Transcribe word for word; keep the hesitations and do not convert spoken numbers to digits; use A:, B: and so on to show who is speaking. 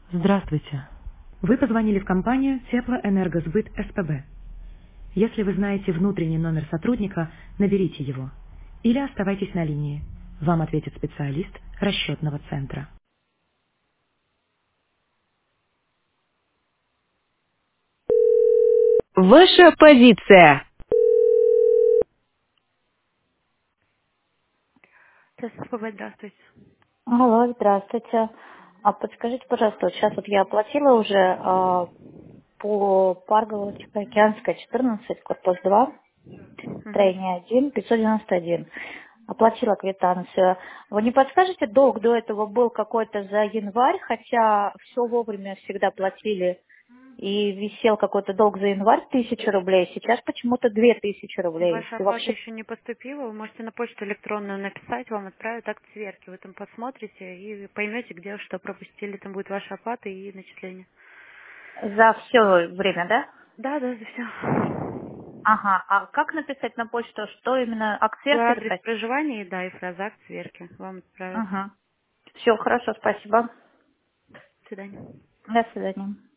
A: Здравствуйте. Вы позвонили в компанию Теплоэнергосбыт СПБ. Если вы знаете внутренний номер сотрудника, наберите его. Или оставайтесь на линии. Вам ответит специалист расчетного центра. Ваша позиция. СПБ, здравствуйте.
B: Алло, здравствуйте. А подскажите, пожалуйста, вот сейчас вот я оплатила уже а, по Паргово Тихоокеанская четырнадцать, корпус два,
A: Мгм.
B: строение один, пятьсот девяносто один. Оплатила квитанцию. Вы не подскажете, долг до этого был какой-то за январь, хотя все вовремя всегда платили, и висел какой-то долг за январь тысяча рублей, сейчас почему-то две тысячи рублей.
A: Ваша
B: И
A: оплата
B: вообще
A: еще не поступила. Вы можете на почту электронную написать, вам отправят акт сверки. Вы там посмотрите и поймете, где что пропустили. Там будет ваша оплата и начисление.
B: за все время, да?
A: Да, да, за все.
B: Ага, а как написать на почту, что именно акт
A: За
B: сверки
A: адрес
B: дать?
A: проживания, да, и фраза акт сверки. Вам отправят.
B: Ага. Все, хорошо, спасибо.
A: До свидания.
B: До свидания.